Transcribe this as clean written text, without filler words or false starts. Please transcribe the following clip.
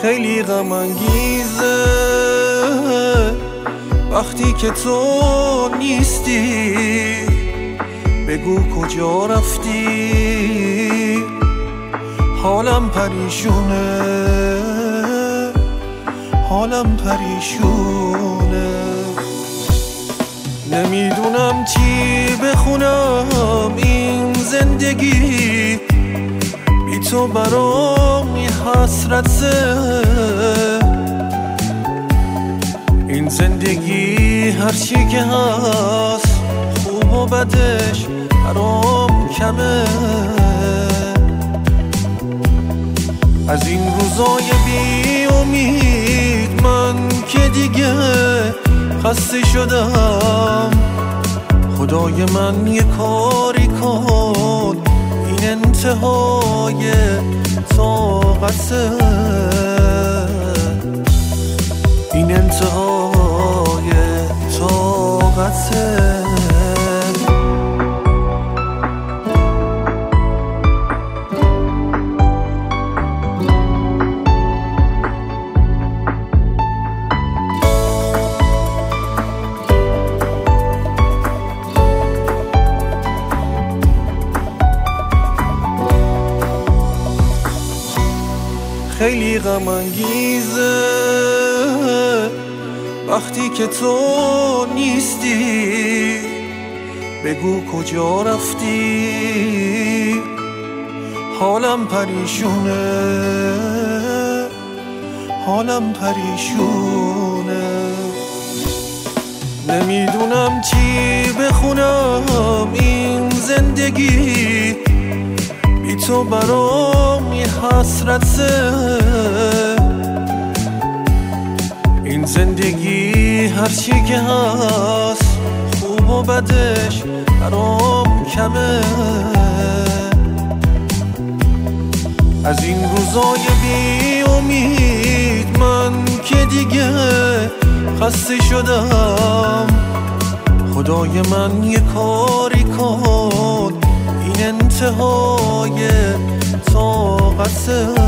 خیلی غم انگیزه وقتی که تو نیستی، بگو کجا رفتی. حالم پریشونه، حالم پریشونه، نمیدونم چی بخونم. این زندگی بی تو برام یه حسرته. این زندگی هرچی که هست خوب و بدش برام کمه. از این روزای بی امید من که دیگه خسته شدم. خدای من یه کاری کن، این انتهای طاقته، این انتهای طاقته. خیلی غم انگیزه وقتی که تو نیستی، بگو کجا رفتی. حالم پریشونه، حالم پریشونه، نمیدونم چی بخونم. این زندگی بی تو برام یه حسرته. این زندگی هرچی که هست خوب و بدش برام کمه. از این روزای بی امید من که دیگه خسته شدم. خدای من یه کاری کن، این انتهای طاقته.